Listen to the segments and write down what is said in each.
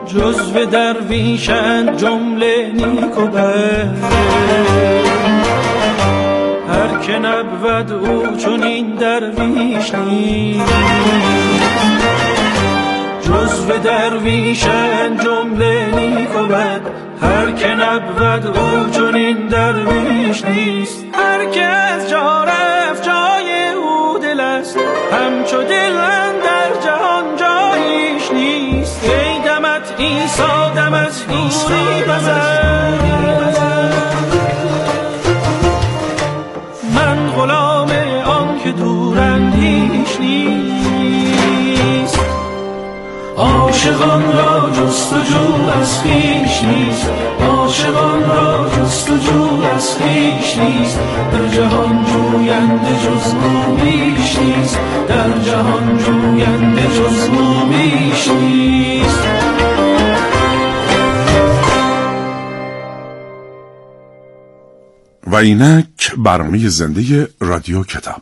جزو درویشند جمله نیک و بد، هر که نبود او چون این درویش نیست. جزو درویشند جمله نیک و بد، هر که نبود او چون این درویش نیست. هر که از جا رفت جای او دل است، همچو دل اندر جهان جایش نیست. ای دمت عیسی دمت عیسی بزن، من غلام آن که دوراندیش نیست. عاشقان را جستجو از خویش نیست، عاشقان را جستجو از خویش نیست. در جهان جوینده جز ما بیش نیست، در جهان جوینده جز ما بیش نیست. و اینک برنامه زنده رادیو کتاب.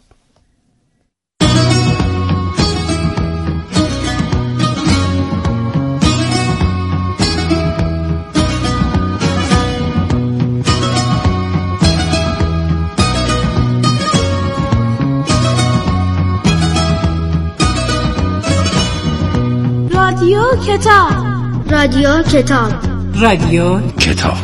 رادیو کتاب، رادیو کتاب، رادیو کتاب.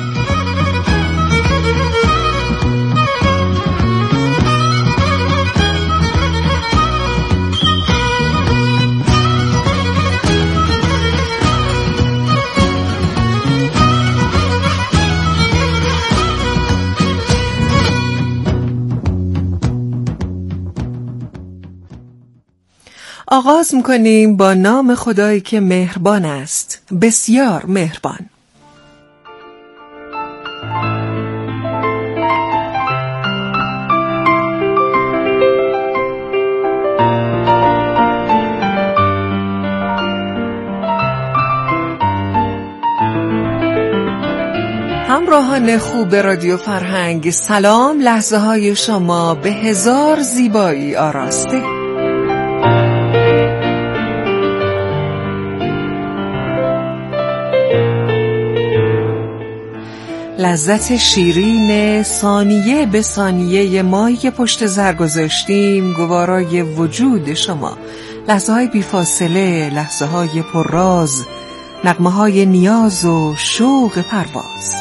آغاز می‌کنیم با نام خدایی که مهربان است، بسیار مهربان. همراهان خوب رادیو فرهنگ، سلام. لحظه های شما به هزار زیبایی آراسته. لذت شیرین ثانیه به ثانیه مایی که پشت سر گذاشتیم گوارای وجود شما. لحظه های بیفاصله، لحظه های پرراز، نغمه های نیاز و شوق پرواز.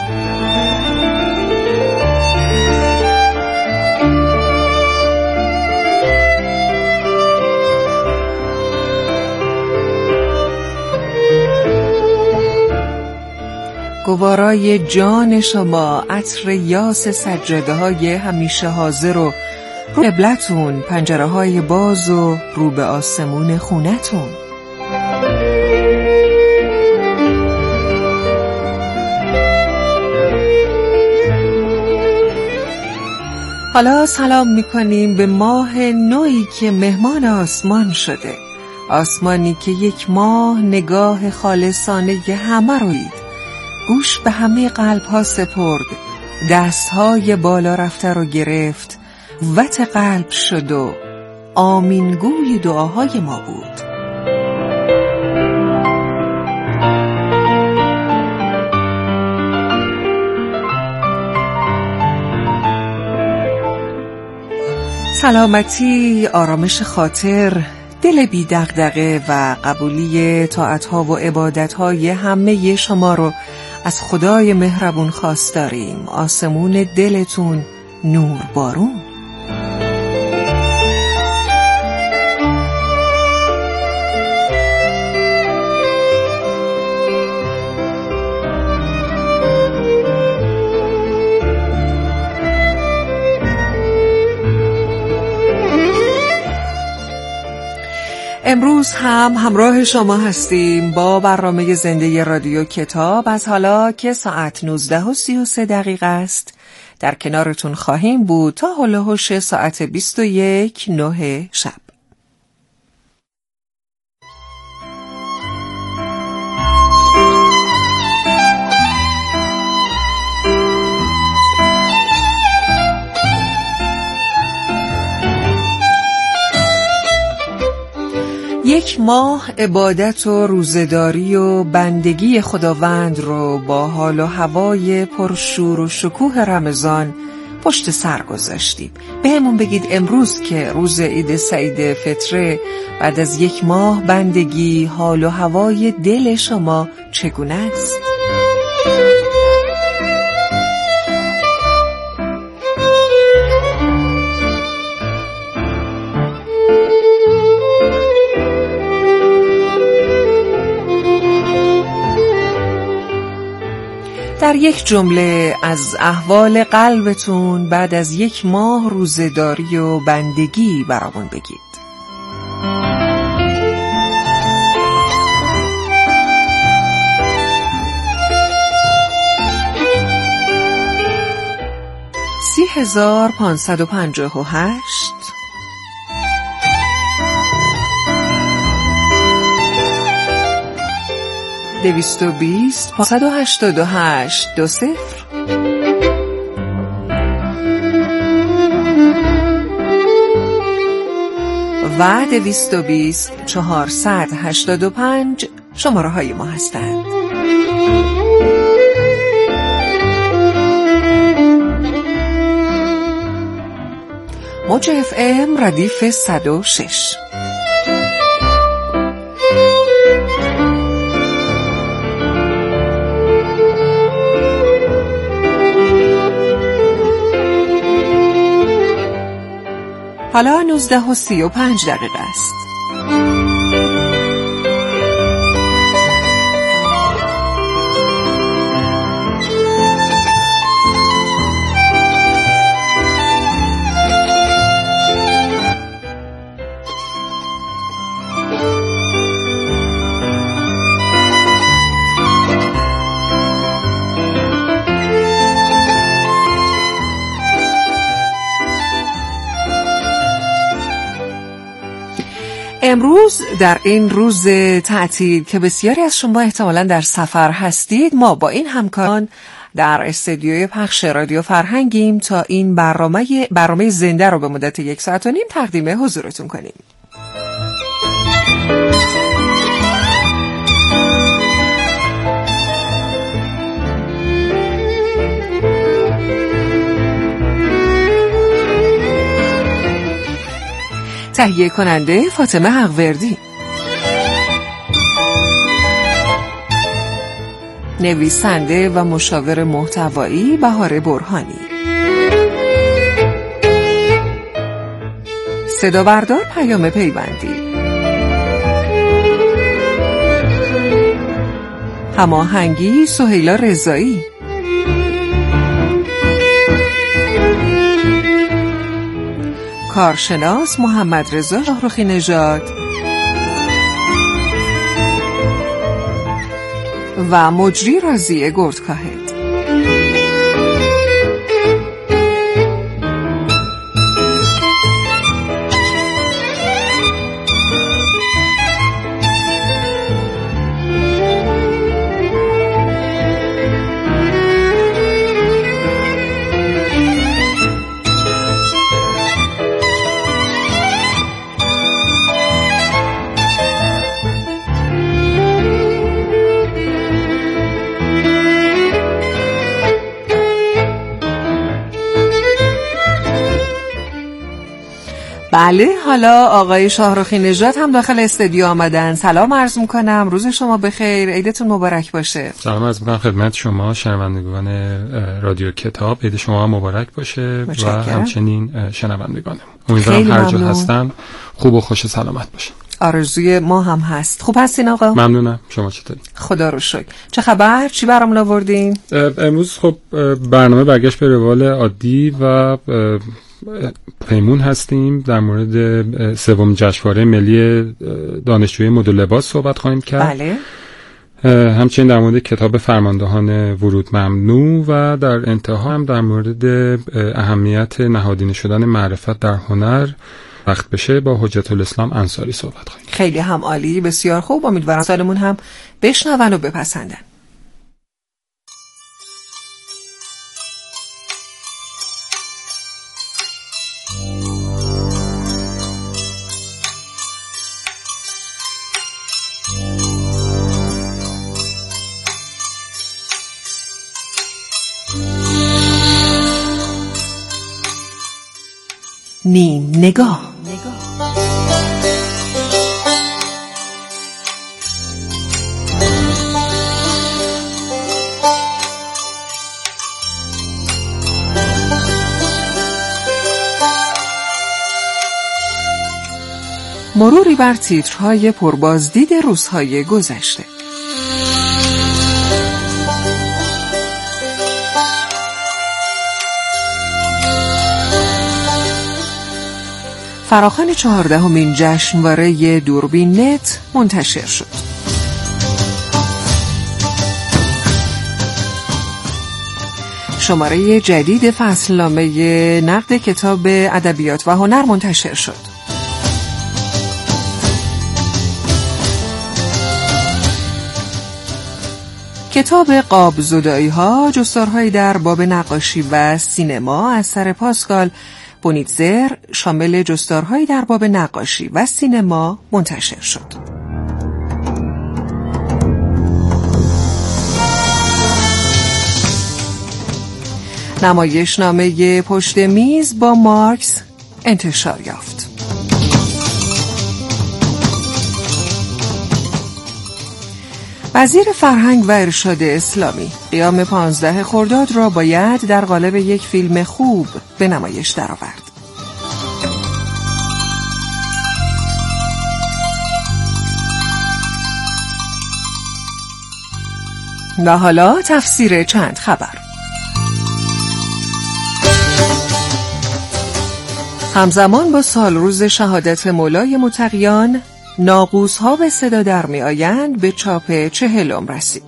گوارای جان شما، عطر یاس سجاده های همیشه حاضر و رو قبلتون، پنجره های باز و رو به آسمون خونتون. حالا سلام میکنیم به ماه نویی که مهمان آسمان شده، آسمانی که یک ماه نگاه خالصانه همه روید، گوش به همه قلب ها سپرد، دست های بالا رفته رو گرفت، وط قلب شد و آمینگوی دعاهای ما بود. سلامتی، آرامش خاطر، دل بی دغدغه و قبولی طاعت‌ها و عبادت‌های همه شما رو از خدای مهربون خواستاریم. آسمون دلتون نور بارون. امروز هم همراه شما هستیم با برنامه زنده رادیو کتاب. از حالا که ساعت 19:33 است در کنارتون خواهیم بود تا هلوهوش ساعت 21:09 شب. یک ماه عبادت و روزه‌داری و بندگی خداوند رو با حال و هوای پرشور و شکوه رمضان پشت سر گذاشتیم. بهمون بگید امروز که روز عید سعید فطره، بعد از یک ماه بندگی، حال و هوای دل شما چگونه است؟ در یک جمله از احوال قلبتون بعد از یک ماه روزه‌داری و بندگی برامون بگید. $30,558 220 588 20 و 220 485 شماره های ما هستند. موج اف ام ردیف 106. حالا 19:35 است. امروز در این روز تعطیل که بسیاری از شما احتمالاً در سفر هستید، ما با این همکاران در استودیوی پخش رادیو فرهنگیم تا این برنامه زنده رو به مدت 1.5 ساعت تقدیم حضورتون کنیم. تهیه کننده فاطمه حقوردی، نویسنده و مشاور محتوایی بهار برهانی، صدا بردار پیام پیوندی، هماهنگی سهیلا رضایی، کارشناس محمد رضا شاهرخی نژاد و مجری راضیه گردکاهد. بله، حالا آقای شاهرخی نژاد هم داخل استودیو آمدن. سلام عرض میکنم، روز شما بخیر، عیدتون مبارک باشه. سلام عرض میکنم خدمت شما شنوندگان رادیو کتاب، عید شما مبارک باشه و همچنین شنوندگانم. امیدوارم هر جا هستن خوب و خوش سلامت باشن. آرزوی ما هم هست. خوب هستین آقا؟ ممنونم، شما چطوری؟ خدا رو شکر. چه خبر؟ چی برام آوردین؟ امروز خب برنامه برگشت به روال عادی و پیمون هستیم. در مورد سوم جشنواره ملی دانشجوی مد و لباس صحبت خواهیم کرد. بله. همچنین در مورد کتاب فرماندهان ورود ممنوع و در انتها هم در مورد اهمیت نهادینه شدن معرفت در هنر وقت بشه با حجت الاسلام انصاری صحبت خواهیم. خیلی هم عالی، بسیار خوب. امیدوارم سالمون هم بشنون و بپسندن. نیم نگاه. مروری بر تیترهای پربازدید روزهای گذشته. فراخوان 14مین جشنواره دوربین نت منتشر شد. شماره جدید فصلنامه نقد کتاب ادبیات و هنر منتشر شد. کتاب قاب زدایی‌ها، جستارهایی در باب نقاشی و سینما اثر پاسکال بونیتزر شامل جستارهایی در باب نقاشی و سینما منتشر شد. نمایشنامه پشت میز با مارکس انتشار یافت. وزیر فرهنگ و ارشاد اسلامی قیام 15 خرداد را باید در قالب یک فیلم خوب به نمایش درآورد. و حالا تفسیر چند خبر. همزمان با سال روز شهادت مولای متقیان، ناقوس‌ها به صدا در می آیند به چاپ 40 رسید.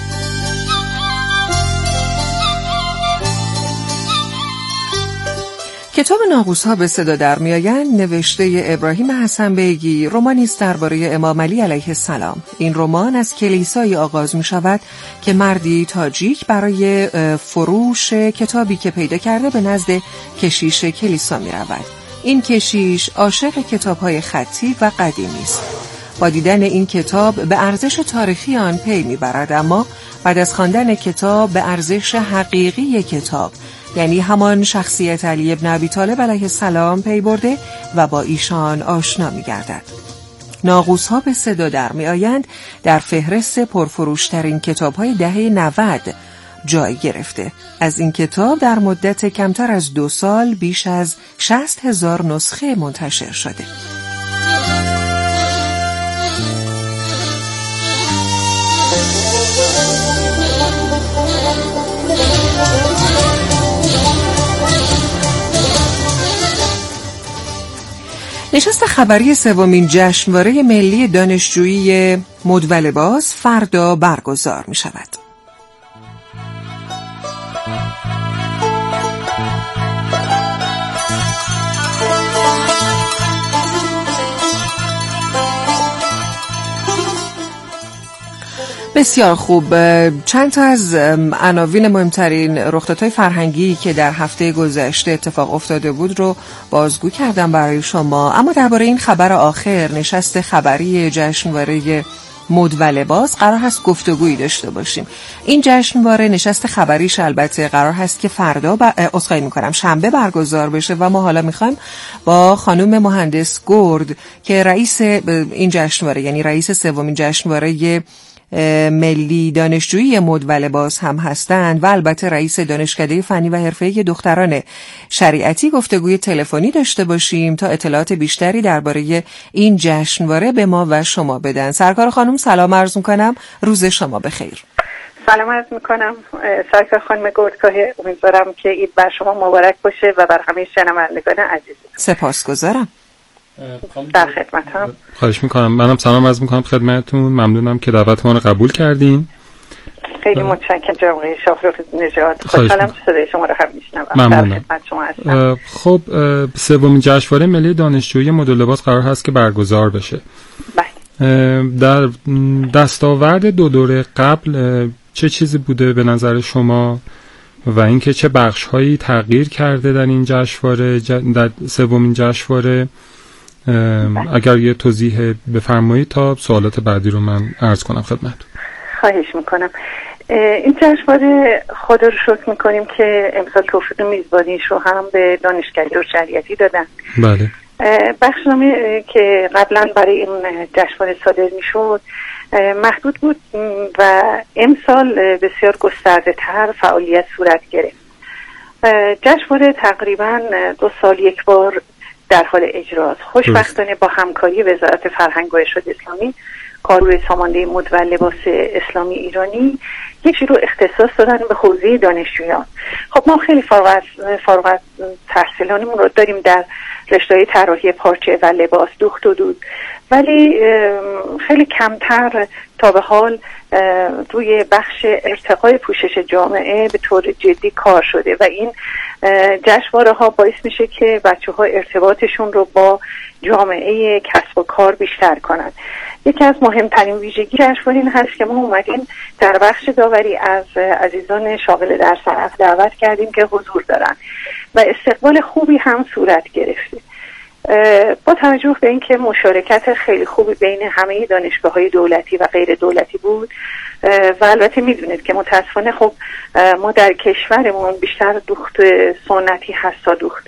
کتاب ناقوس‌ها به صدا در می آیند نوشته ابراهیم حسن بیگی رمانی است درباره امام علی علیه السلام. این رمان از کلیسایی آغاز می شود که مردی تاجیک برای فروش کتابی که پیدا کرده به نزد کشیش کلیسا می رود. این کشیش عاشق کتاب‌های خطی و قدیمی است. با دیدن این کتاب به ارزش تاریخی آن پی می‌برد، اما بعد از خواندن کتاب به ارزش حقیقی کتاب، یعنی همان شخصیت علی ابن ابی طالب علیه السلام پی برده و با ایشان آشنا می‌گردد. ناقوس‌ها به صدا در می‌آیند در فهرست پرفروش‌ترین کتاب‌های دهه 90 جای گرفته. از این کتاب در مدت کمتر از 2 سال بیش از 60,000 نسخه منتشر شده. نشست خبری 3مین جشنواره ملی دانشجویی مد و لباس فردا برگزار می شود. بسیار خوب. چند تا از عناوین مهمترین رخدادهای فرهنگی که در هفته گذشته اتفاق افتاده بود رو بازگو کردم برای شما، اما درباره این خبر آخر، نشست خبری جشنواره مد و لباس، قرار هست گفتگویی داشته باشیم. این جشنواره نشست خبریش البته قرار هست که فردا شنبه برگزار بشه و ما حالا میخوایم با خانم مهندس گرد که رئیس این جشنواره، یعنی رئیس 3مین جشنواره ملی دانشجویی مد و لباس هم هستند و البته رئیس دانشکده فنی و حرفه‌ای دختران شریعتی، گفتگوی تلفنی داشته باشیم تا اطلاعات بیشتری درباره این جشنواره به ما و شما بدن. سرکار خانم سلام عرض می‌کنم، روز شما بخیر. سلام عرض می‌کنم سرکار خانم گردکاهی، امیدوارم که عید بر شما مبارک باشه و بر همه شنوندگان عزیز. سپاسگزارم. در خدمتم. خواهش میکنم. منم سلام عرض میکنم خدمتتون. ممنونم که دعوت ما رو قبول کردین. خیلی متشکرم جناب آقای شافروخ نژاد. خوشحالم صدای شما رو هم میشنوم. ممنونم. در خدمت شما هستم. خب 3مین جشنواره ملی دانشجویی مد و لباس قرار هست که برگزار بشه. بله. در دستاورد 2 دوره قبل چه چیزی بوده به نظر شما و اینکه چه بخش‌هایی تغییر کرده در این جشنواره، در 3مین جشنواره؟ اگر یه توضیح بفرمایید تا سوالات بعدی رو من عرض کنم خدمت. خواهش میکنم. این جشنواره خدا رو شکر میکنیم که امسال توفیق میزبانیش رو هم به دانشکده و شریعتی دادن. بله. بخشنامه که قبلا برای این جشنواره صادر میشد محدود بود و امسال بسیار گسترده تر فعالیت صورت گرفت. جشنواره تقریبا 2 سال یک بار در حال اجراست. خوشبختانه با همکاری وزارت فرهنگ و ارشاد اسلامی کارگروه سامانده مد و لباس اسلامی ایرانی یک رو اختصاص دادن به حوزه دانشجویان. خب ما خیلی فارغ از تحصیلانمون رو داریم در رشته‌های طراحی پارچه و لباس، دوخت و دود، ولی خیلی کمتر تا به حال روی بخش ارتقای پوشش جامعه به طور جدی کار شده و این جشنواره ها باعث میشه که بچه‌ها ارتباطشون رو با جامعه کسب و کار بیشتر کنن. یکی از مهمترین ویژگی جشنواره این هست که ما اومدیم در بخش داوری از عزیزان شاغل در صنعت دعوت کردیم که حضور دارن و استقبال خوبی هم صورت گرفته. با توجه به اینکه مشارکت خیلی خوبی بین همه دانشگاه‌های دولتی و غیر دولتی بود و البته میدونید که متاسفانه خب ما در کشورمون بیشتر دوخت سنتی هست تا دوخت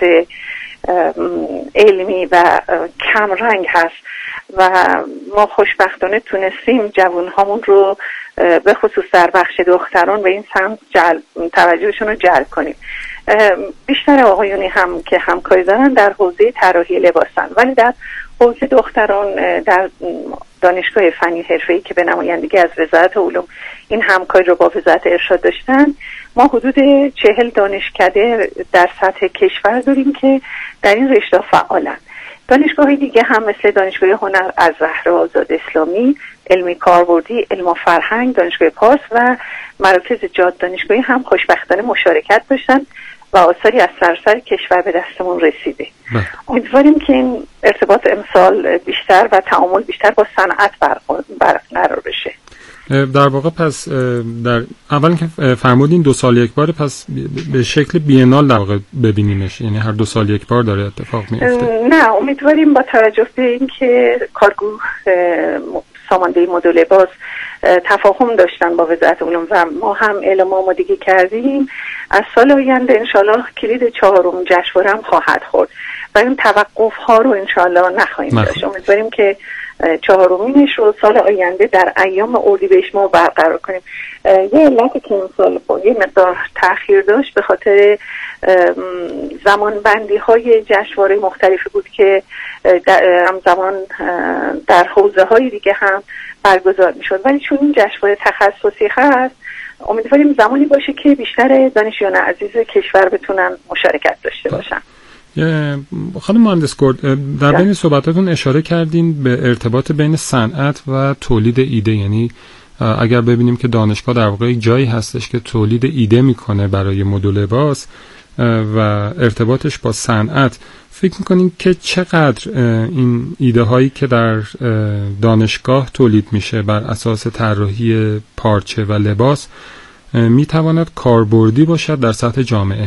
علمی و کم رنگ هست و ما خوشبختانه تونستیم جوانهامون رو به خصوص در بخش دختران به این سمت توجهشون رو جلب کنیم. بیشتر آقایونی هم که همکاری دارن در حوزه طراحی لباسن، ولی در حوزه دختران در دانشگاه فنی حرفه‌ای که به نمایندگی از وزارت علوم این همکاری رو با وزارت ارشاد داشتن، ما حدود 40 دانشکده در سطح کشور داریم که در این رشته فعالن. دانشگاه‌های دیگه هم مثل دانشگاه هنر الزهر آزاد اسلامی، علمی کاربردی، علم و فرهنگ، دانشگاه پارس و مراکز جاد دانشگاهی هم خوشبختانه مشارکت داشتن و آثاری از سراسر کشور به دستمون رسیده. امیدواریم که این ارتباط امسال بیشتر و تعامل بیشتر با صنعت برقرار بشه. در واقع پس در اول که فرمودین 2 سال یک بار، پس به شکل بینال در واقع ببینیمش، یعنی هر 2 سال یک بار داره اتفاق میفته؟ نه، امیدواریم با توجه به اینکه کارگروه سامانده مد و لباس تفاهم داشتن با وزارت علوم و ما هم اعلام آمادگی کردیم، از سال آینده انشالله کلید 4م جشنواره هم خواهد خورد و این توقف ها رو انشالله نخواهیم داشت. امیدواریم که 4مینش رو سال آینده در ایام اردیبهشت ما برقرار کنیم. یه علتی که این سال یه مقدار تأخیر داشت به خاطر زمان بندی های جشنواره مختلفی بود که همزمان در حوزه های دیگه هم برگزار می شد، ولی چون این جشنواره تخصصی هست امیدواریم زمانی باشه که بیشتر دانشجویان عزیز کشور بتونن مشارکت داشته باشن. خانم مهندس گرد، در بین صحبتاتون اشاره کردین به ارتباط بین صنعت و تولید ایده، یعنی اگر ببینیم که دانشگاه در واقع جایی هستش که تولید ایده میکنه برای مد و لباس و ارتباطش با صنعت، فکر میکنین که چقدر این ایده هایی که در دانشگاه تولید میشه بر اساس طراحی پارچه و لباس میتواند کاربردی باشد در سطح جامعه؟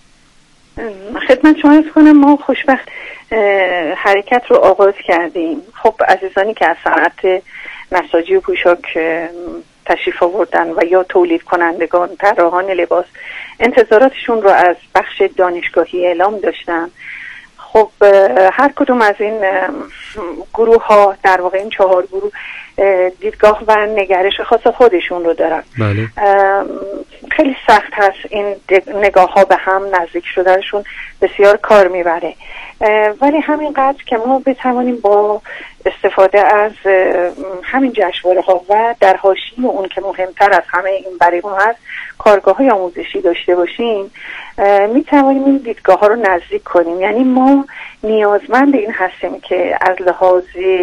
خدمت شما عرض کنم ما خوشبخت حرکت رو آغاز کردیم. خب عزیزانی که از صنعت نساجی و پوشاک تشریف آوردن و یا تولید کنندگان، طراحان لباس انتظاراتشون رو از بخش دانشگاهی اعلام داشتن. خب هر کدوم از این گروه ها، در واقع این 4 گروه دیدگاه و نگرش خاص خودشون رو دارن. بله. خیلی سخت هست این نگاه ها به هم نزدیک شدنشون، بسیار کار میبره، ولی همینقدر که ما بتوانیم با استفاده از همین جشنواره ها و در حاشیه اون که مهمتر از همه این برای ما هست کارگاه های آموزشی داشته باشیم، میتوانیم این دیدگاه ها رو نزدیک کنیم. یعنی ما نیازمند این هستیم که از لحاظ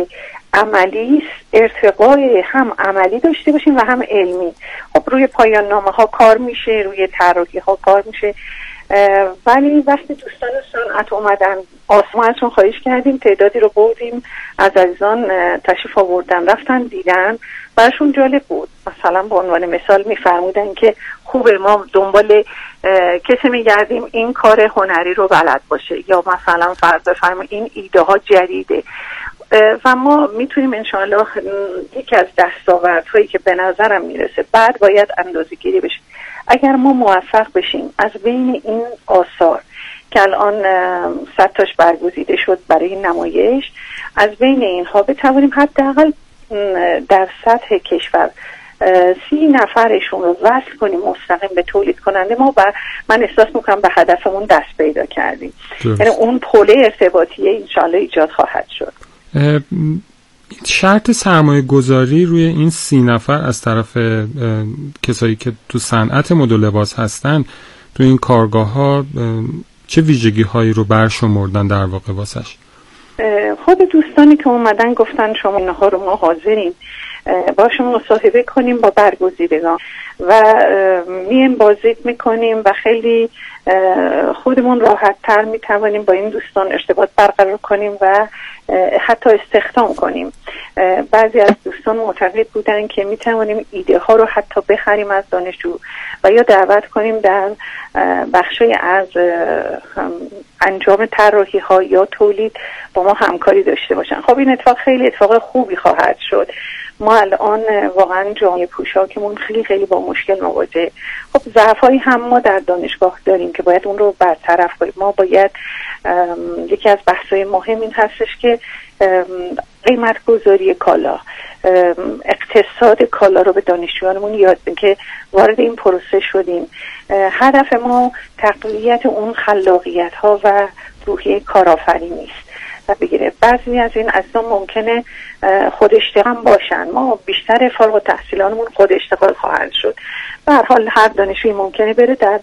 عملی ارتقای هم عملی داشته باشیم و هم علمی. خب روی پایان نامه ها کار میشه، روی طراحی ها کار میشه، ولی وقتی دوستان صنعت اومدن آسمان ازشون خواهش کردیم، تعدادی رو بردیم از عزیزان تشریف آوردن، رفتن دیدن، براشون جالب بود. مثلا به عنوان مثال میفرمودن که خوبه ما دنبال کسی میگردیم این کار هنری رو بلد باشه، یا مثلا فرض بفرمایید این ایده ها جدیده. و ما میتونیم انشاءالله یکی از دستاوردهایی که به نظرم میرسه بعد باید اندازه‌گیری بشه. اگر ما موفق بشیم از بین این آثار که الان 100 تاش برگزیده شد برای نمایش، از بین اینها بتوانیم حداقل در سطح کشور 30 نفرشون رو وصل کنیم مستقیم به تولید کننده ما، من احساس میکنم به هدفمون دست پیدا کردیم. یعنی اون پله ارتباطیه انشاءالله ایجاد خواهد شد. شرط سرمایه گذاری روی این 30 نفر از طرف کسایی که تو صنعت مد و لباس هستن تو این کارگاه ها چه ویژگی هایی رو برشمردن در واقع واسش؟ خود دوستانی که اومدن گفتن شما اینها رو ما حاضریم باشون مصاحبه کنیم با برگزیدگان و میم بازدید میکنیم و خیلی خودمون راحت تر میتوانیم با این دوستان ارتباط برقرار کنیم و حتی استخدام کنیم. بعضی از دوستان معتقد بودن که میتوانیم ایده ها رو حتی بخریم از دانشجو و یا دعوت کنیم در بخشای از انجام طراحی ها یا تولید با ما همکاری داشته باشن. خب این اتفاق خیلی اتفاق خوبی خواهد شد. ما الان واقعا جامعه پوشاکمون خیلی با مشکل مواجهه. خب ضعفایی هم ما در دانشگاه داریم که باید اون رو برطرف کنیم. ما باید یکی از بحث‌های مهم این هستش که قیمت گذاری کالا، اقتصاد کالا رو به دانشجویانمون یاد بدیم که وارد این پروسه شدیم. هدف ما تقویت اون خلاقیت ها و روحیه کارآفرینی است. بگیره بعضی از این اصلا ممکنه خود اشتغال باشن. ما بیشتر فارغ التحصیلانمون خود اشتغال خواهند شد. به هر حال هر دانشجویی ممکنه بره در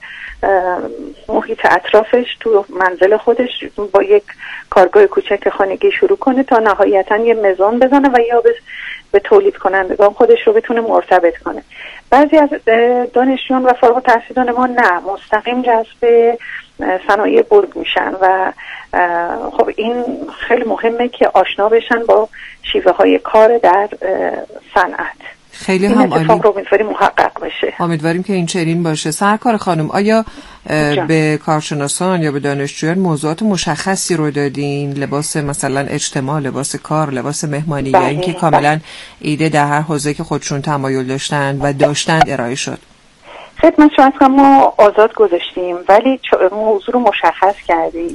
محیط اطرافش تو منزل خودش با یک کارگاه کوچک خانگی شروع کنه تا نهایتا یه مزان بزنه و یا به تولید کنندگان خودش رو بتونه مرتبط کنه. بعضی از دانشجویان و فارغ التحصیلان ما نه، مستقیم جذب صنایع بزرگ میشن و خب این خیلی مهمه که آشنا بشن با شیوه های کار در صنعت. خیلی این هم عالی. اتفاق رو امیدواریم محقق بشه. امیدواریم که این چنین باشه. سرکار خانم، آیا به کارشناسان یا به دانشجویان موضوعات مشخصی رو دادین؟ لباس مثلا اجتماع، لباس کار، لباس مهمانی، یا اینکه کاملا ایده در هر حوزه که خودشون تمایل داشتن و داشتن ارائه شد؟ خدمت شما هستم. ما آزاد گذاشتیم ولی موضوع رو مشخص کردیم.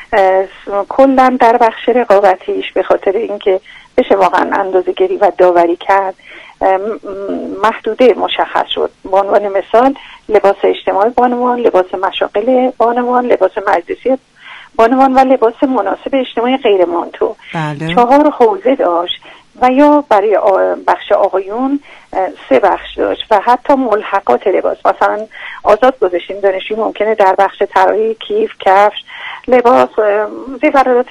کلا در بخش رقابتیش به خاطر اینکه بشه واقعا اندازه‌گیری و داوری کرد محدوده مشخص شد. به عنوان مثال لباس اجتماعی بانوان، لباس مشاغل بانوان، لباس مجلسی بانوان و لباس مناسب اجتماعی غیر مانتو. بله. 4 حوزه داشت و یا برای بخش آقایون 3 بخش داشت و حتی ملحقات لباس. مثلا آزاد گذاشتیم دانشجوی ممکنه در بخش طراحی کیف، کفش، لباس، زیورات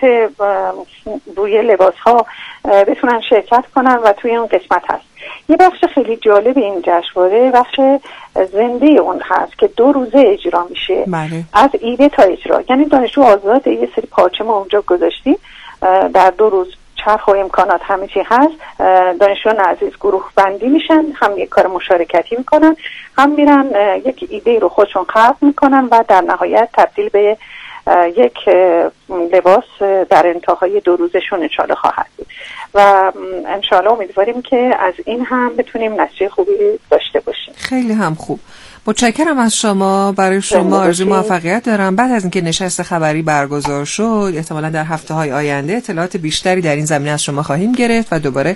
روی لباس ها بتونن شرکت کنن و توی اون قسمت هست. یه بخش خیلی جالب این جشنواره بخش زنده اون هست که 2 روزه اجرا میشه. بله. از ایده تا اجرا. یعنی دانشجو آزاد یه سری پارچه ما اونجا گذاشتیم در 2 روز چرخ و امکانات همه چی هست. دانشجویان عزیز گروه بندی میشن، هم یک کار مشارکتی میکنن، هم میرن یک ایده رو خودشون خلق میکنن و در نهایت تبدیل به یک لباس در انتهای 2 روزشون انشالله خواهد بود و انشالله امیدواریم که از این هم بتونیم نتیجه خوبی داشته باشیم. خیلی هم خوب. متشکرم از شما. برای شما آرزوی موفقیت دارم. بعد از اینکه نشست خبری برگزار شد احتمالاً در هفته‌های آینده اطلاعات بیشتری در این زمینه از شما خواهیم گرفت و دوباره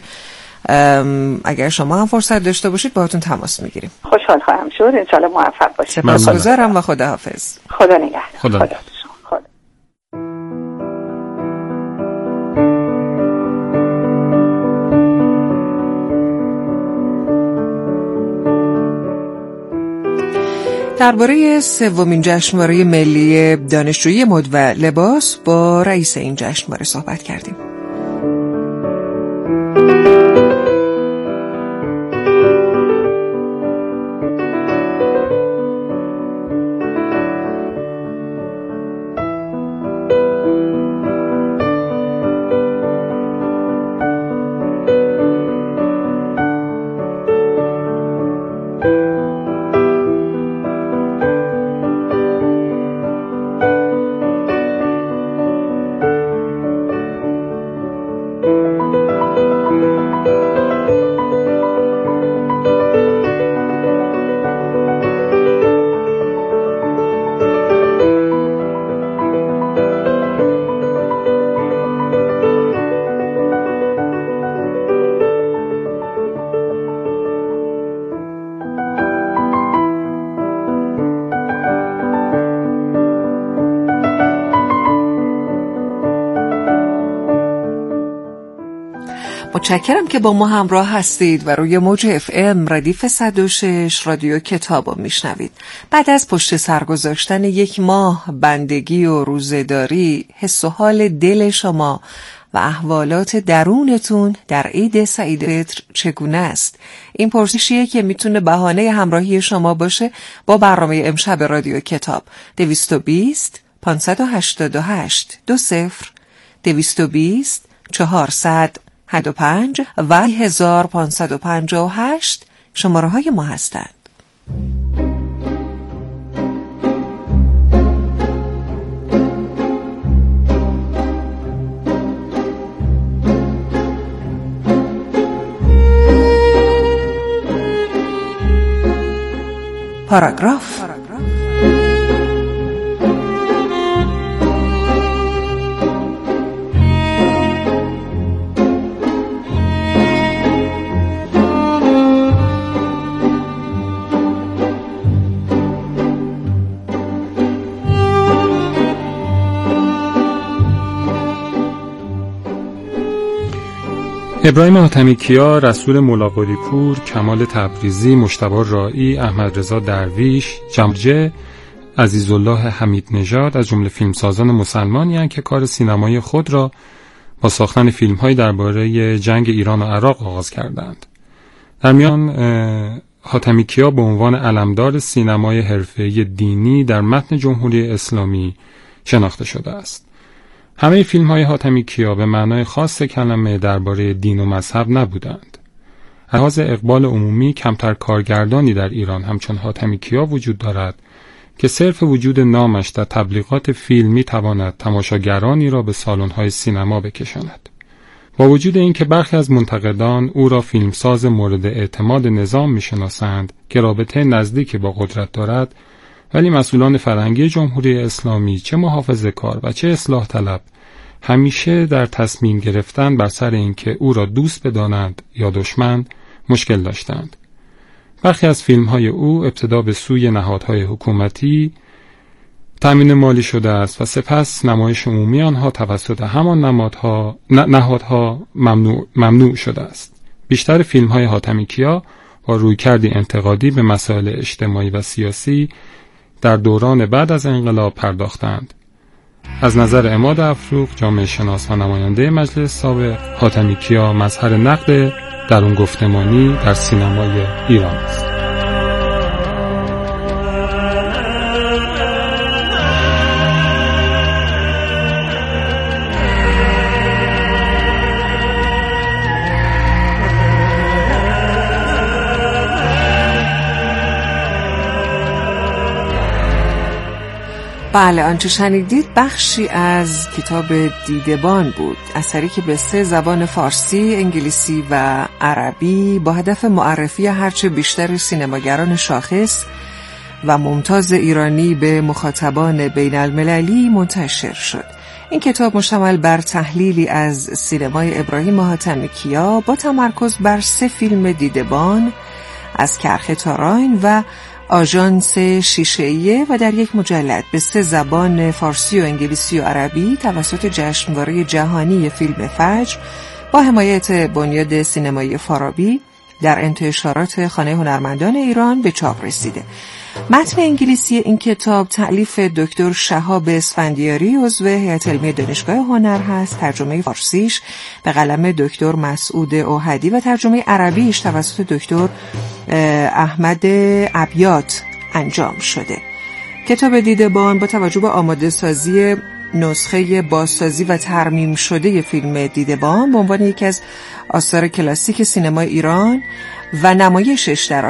اگر شما هم فرصت داشته باشید باهاتون تماس میگیریم. خوشحال خواهم شد. انشالله موفق باشید. سپاسگزارم و خداحافظ. خدا نگهدار. خدا. درباره 3مین جشنواره ملی دانشجویی مد و لباس با رئیس این جشنواره صحبت کردیم. متشکرم که با ما همراه هستید و روی موج FM ردیف 106 رادیو کتاب رو میشنوید. بعد از پشت سر گذاشتن یک ماه بندگی و روزه‌داری، حس و حال دل شما و احوالات درونتون در عید سعید فطر چگونه است؟ این پرسشیه که میتونه بهانه همراهی شما باشه با برنامه امشب رادیو کتاب. 220 588 20 220 485 و 1558 شماره های ما هستند. پاراگراف. ابراهیم حاتمیکیا، رسول ملاقاری‌پور، کمال تبریزی، مجتبی رایی، احمد رضا درویش، جمجه، عزیزالله حمید نژاد از جمله فیلمسازان مسلمانی هستند که کار سینمایی خود را با ساختن فیلم‌های درباره جنگ ایران و عراق آغاز کردند. در میان حاتمیکیا به عنوان علمدار سینمای حرفه‌ای دینی در متن جمهوری اسلامی شناخته شده است. همه فیلم‌های حاتمیکیا به معنای خاص کلمه درباره دین و مذهب نبودند. از لحاظ اقبال عمومی کمتر کارگردانی در ایران همچون حاتمیکیا وجود دارد که صرف وجود نامش در تبلیغات فیلم می‌تواند تماشاگرانی را به سالن‌های سینما بکشاند. با وجود اینکه برخی از منتقدان او را فیلمساز مورد اعتماد نظام می‌شناسند که رابطه نزدیکی با قدرت دارد، ولی مسئولان فرهنگی جمهوری اسلامی چه محافظه‌کار و چه اصلاح طلب همیشه در تصمیم گرفتن بر سر اینکه او را دوست بدانند یا دشمن مشکل داشتند. برخی از فیلم‌های او ابتدا به سوی نهادهای حکومتی تامین مالی شده است و سپس نمایش عمومی آنها توسط همان نهادها ممنوع شده است. بیشتر فیلم‌های حاتمیکیا با رویکردی انتقادی به مسائل اجتماعی و سیاسی در دوران بعد از انقلاب پرداختند. از نظر عماد افروخ، جامعه شناس و نماینده مجلس سابق، حاتمیکیا مظهر نقد درون گفتمانی در سینمای ایران است. بله، آنچه شنیدید بخشی از کتاب دیدبان بود، اثری که به 3 زبان فارسی، انگلیسی و عربی با هدف معرفی هرچه بیشتر سینماگران شاخص و ممتاز ایرانی به مخاطبان بین المللی منتشر شد. این کتاب مشتمل بر تحلیلی از سینمای ابراهیم حاتمیکیا با تمرکز بر 3 فیلم دیدبان از کرخ تاراین و آژانس شیشه‌ایه و در یک مجلد به 3 زبان فارسی و انگلیسی و عربی توسط جشنواره جهانی فیلم فجر با حمایت بنیاد سینمایی فارابی در انتشارات خانه هنرمندان ایران به چاپ رسیده. متن انگلیسی این کتاب تألیف دکتر شهاب اسفندیاری عضو هیئت علمی دانشگاه هنر هست. ترجمه فارسیش به قلم دکتر مسعود اوحدی و ترجمه عربیش توسط دکتر احمد ابیات انجام شده. کتاب دیدبان با توجه به آماده سازی نسخه بازسازی و ترمیم شده فیلم دیدبان به عنوان یکی از آثار کلاسیک سینمای ایران و نمایشش در